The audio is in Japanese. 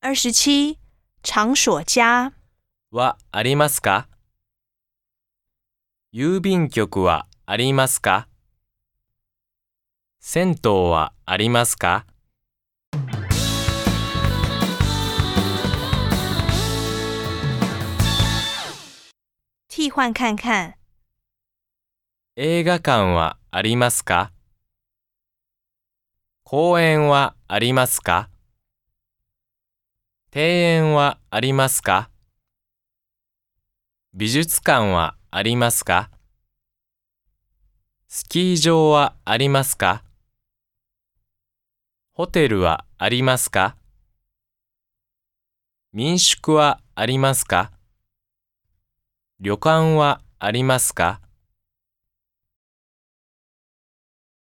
27、场所加。 はありますか？郵便局はありますか？銭湯はありますか？ 替换看看。 映画館はありますか？公園はありますか？庭園はありますか？美術館はありますか？スキー場はありますか？ホテルはありますか？民宿はありますか？旅館はありますか？